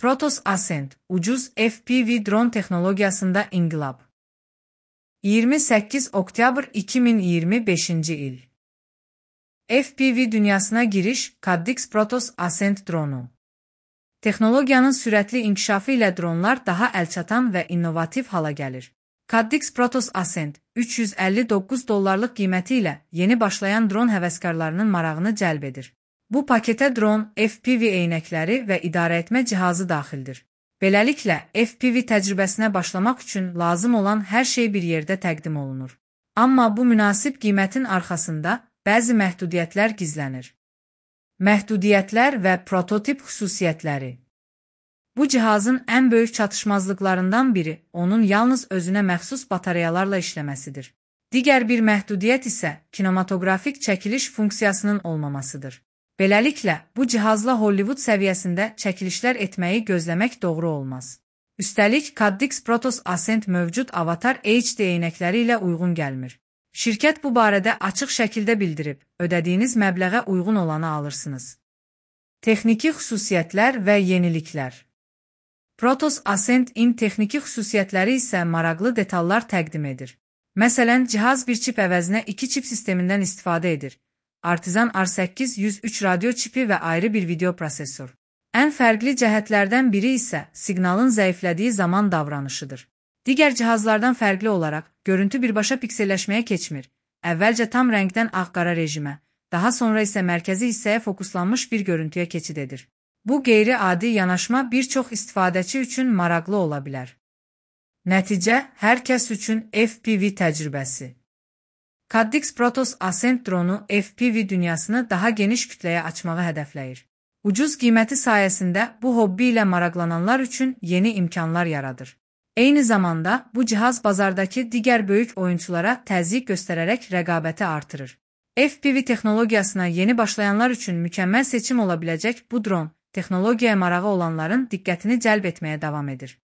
Protos Ascent, ucuz FPV drone teknologiyasında inqilab. 28 oktyabr 2025 il. FPV dünyasına giriş, Caddx Protos Ascent dronu. Texnologiyanın sürətli inkişafı ilə dronlar daha əlçatan və innovativ hala gəlir. Caddx Protos Ascent, $359 qiyməti ilə yeni başlayan dron həvəskarlarının marağını cəlb edir. Bu paketə dron, FPV eynəkləri və idarəetmə cihazı daxildir. Beləliklə, FPV təcrübəsinə başlamaq üçün lazım olan hər şey bir yerdə təqdim olunur. Amma bu münasib qiymətin arxasında bəzi məhdudiyyətlər gizlənir. Məhdudiyyətlər və prototip xüsusiyyətləri. Bu cihazın ən böyük çatışmazlıqlarından biri onun yalnız özünə məxsus batareyalarla işləməsidir. Digər bir məhdudiyyət isə kinematografik çəkiliş funksiyasının olmamasıdır. Beləliklə, bu cihazla Hollywood səviyyəsində çəkilişlər etməyi gözləmək doğru olmaz. Üstəlik, Caddx Protos Ascent mövcud Avatar HD eynəkləri ilə uyğun gəlmir. Şirkət bu barədə açıq şəkildə bildirib, ödədiyiniz məbləğə uyğun olanı alırsınız. Texniki xüsusiyyətlər və yeniliklər. Protos Ascent-in texniki xüsusiyyətləri isə maraqlı detallar təqdim edir. Məsələn, cihaz bir çip əvəzinə 2 çip sistemindən istifadə edir. Artizan R8-103 radio çipi və ayrı bir video prosesor. Ən fərqli cəhətlərdən biri isə siqnalın zəiflədiyi zaman davranışıdır. Digər cihazlardan fərqli olaraq, görüntü birbaşa pikselləşməyə keçmir. Əvvəlcə tam rəngdən ağ-qara rejimə, daha sonra isə mərkəzi hissəyə fokuslanmış bir görüntüyə keçid edir. Bu qeyri-adi yanaşma bir çox istifadəçi üçün maraqlı ola bilər. Nəticə, hər kəs üçün FPV təcrübəsi. Caddx Protos Ascent dronu FPV dünyasını daha geniş kütləyə açmağı hədəfləyir. Ucuz qiyməti sayəsində bu hobbi ilə maraqlananlar üçün yeni imkanlar yaradır. Eyni zamanda bu cihaz bazardakı digər böyük oyunçulara təzyiq göstərərək rəqabəti artırır. FPV texnologiyasına yeni başlayanlar üçün mükəmməl seçim ola biləcək bu dron, texnologiyaya marağı olanların diqqətini cəlb etməyə davam edir.